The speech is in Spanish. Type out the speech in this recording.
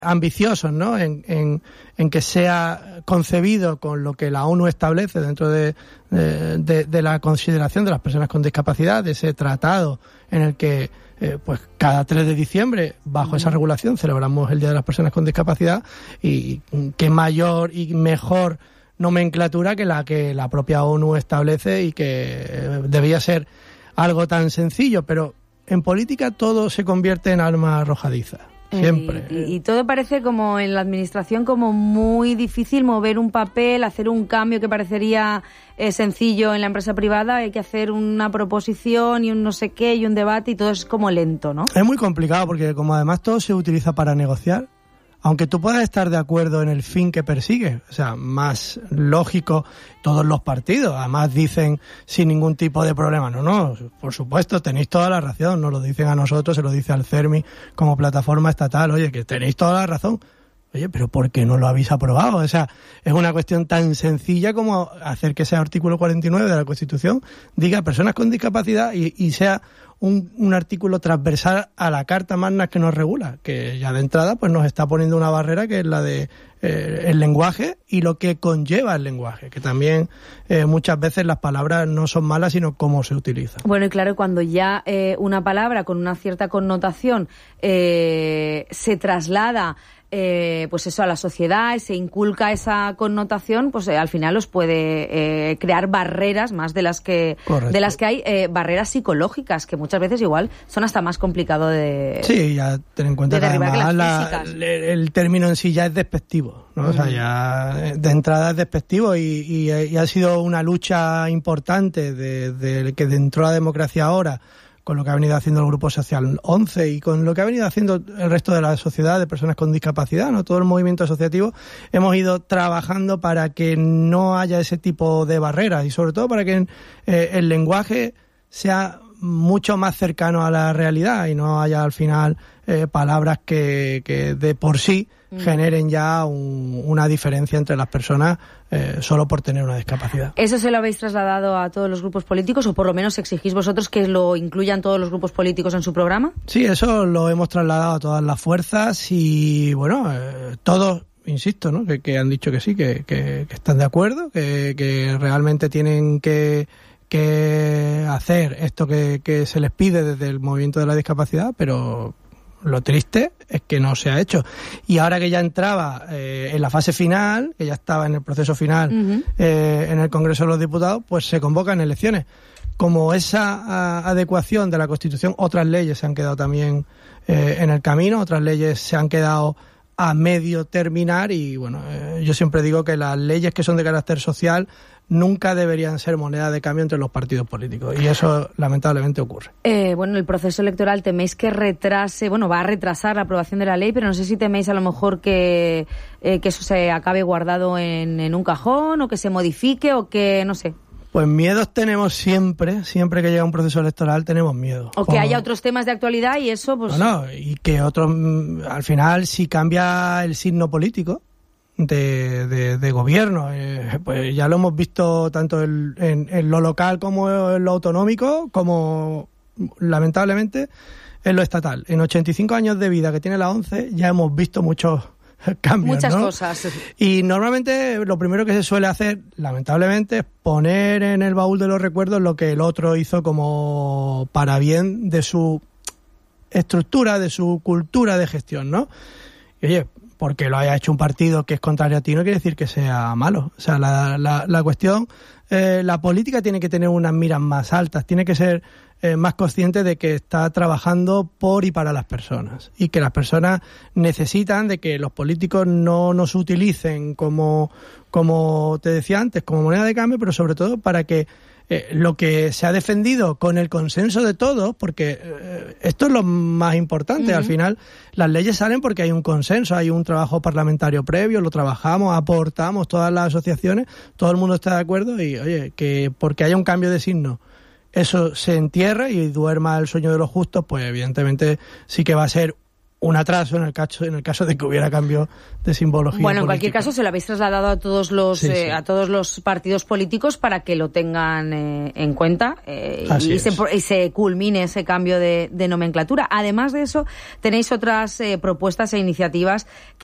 ambiciosos, ¿no? En que sea concebido con lo que la ONU establece dentro de la consideración de las personas con discapacidad, de ese tratado en el que pues cada 3 de diciembre, bajo esa regulación, celebramos el Día de las Personas con Discapacidad, y qué mayor y mejor nomenclatura que la propia ONU establece, y que debía ser algo tan sencillo, pero en política todo se convierte en arma arrojadiza. Siempre. Y todo parece como en la administración como muy difícil mover un papel, hacer un cambio que parecería sencillo en la empresa privada. Hay que hacer una proposición y un no sé qué y un debate, y todo es como lento, ¿no? Es muy complicado porque como además todo se utiliza para negociar, aunque tú puedas estar de acuerdo en el fin que persigue, o sea, más lógico, todos los partidos, además dicen sin ningún tipo de problema, no, por supuesto, tenéis toda la razón, nos lo dicen a nosotros, se lo dice al CERMI como plataforma estatal, oye, que tenéis toda la razón. Oye, pero ¿por qué no lo habéis aprobado? O sea, es una cuestión tan sencilla como hacer que ese artículo 49 de la Constitución diga personas con discapacidad y sea un artículo transversal a la Carta Magna que nos regula, que ya de entrada pues nos está poniendo una barrera que es la de el lenguaje y lo que conlleva el lenguaje, que también muchas veces las palabras no son malas, sino cómo se utilizan. Bueno, y claro, cuando ya una palabra con una cierta connotación se traslada pues eso a la sociedad, se inculca esa connotación, pues al final os puede crear barreras más de las que hay, barreras psicológicas que muchas veces igual son hasta más complicado de sí, ya ten en cuenta que además el término en sí ya es despectivo, ¿no? O sea, ya de entrada es despectivo y ha sido una lucha importante de que entró la democracia ahora, con lo que ha venido haciendo el Grupo Social 11 y con lo que ha venido haciendo el resto de la sociedad de personas con discapacidad, ¿no? Todo el movimiento asociativo hemos ido trabajando para que no haya ese tipo de barreras y sobre todo para que el lenguaje sea mucho más cercano a la realidad y no haya al final palabras que de por sí generen ya una diferencia entre las personas solo por tener una discapacidad. ¿Eso se lo habéis trasladado a todos los grupos políticos o por lo menos exigís vosotros que lo incluyan todos los grupos políticos en su programa? Sí, eso lo hemos trasladado a todas las fuerzas y bueno, todos, insisto, ¿no? que han dicho que sí, que están de acuerdo, que realmente tienen que hacer esto que se les pide desde el movimiento de la discapacidad, pero lo triste es que no se ha hecho. Y ahora que ya entraba en la fase final, que ya estaba en el proceso final en el Congreso de los Diputados, pues se convocan elecciones. Como esa adecuación de la Constitución, otras leyes se han quedado también en el camino, otras leyes se han quedado a medio terminar y bueno, yo siempre digo que las leyes que son de carácter social nunca deberían ser moneda de cambio entre los partidos políticos y eso lamentablemente ocurre. Bueno, el proceso electoral teméis que va a retrasar la aprobación de la ley, pero no sé si teméis a lo mejor que eso se acabe guardado en un cajón o que se modifique o que, no sé. Pues miedos tenemos siempre que llega un proceso electoral tenemos miedo. O que haya otros temas de actualidad y eso pues... No, y que otros, al final si cambia el signo político de gobierno, pues ya lo hemos visto tanto en lo local como en lo autonómico, como lamentablemente en lo estatal. En 85 años de vida que tiene la ONCE ya hemos visto muchos cambios, muchas ¿no? cosas. Y normalmente lo primero que se suele hacer, lamentablemente, es poner en el baúl de los recuerdos lo que el otro hizo como para bien de su estructura, de su cultura de gestión, ¿no? Y oye, porque lo haya hecho un partido que es contrario a ti no quiere decir que sea malo. O sea, la cuestión, la política tiene que tener unas miras más altas, tiene que ser más consciente de que está trabajando por y para las personas y que las personas necesitan de que los políticos no nos utilicen como te decía antes, como moneda de cambio, pero sobre todo para que lo que se ha defendido con el consenso de todos, porque esto es lo más importante, al final las leyes salen porque hay un consenso, hay un trabajo parlamentario previo, lo trabajamos, aportamos todas las asociaciones, todo el mundo está de acuerdo y oye, que porque haya un cambio de signo eso se entierra y duerma el sueño de los justos, pues evidentemente sí que va a ser un atraso en el caso de que hubiera cambio de simbología. Bueno, en cualquier caso se lo habéis trasladado a todos los a todos los partidos políticos para que lo tengan en cuenta y se culmine ese cambio de nomenclatura. Además de eso, tenéis otras propuestas e iniciativas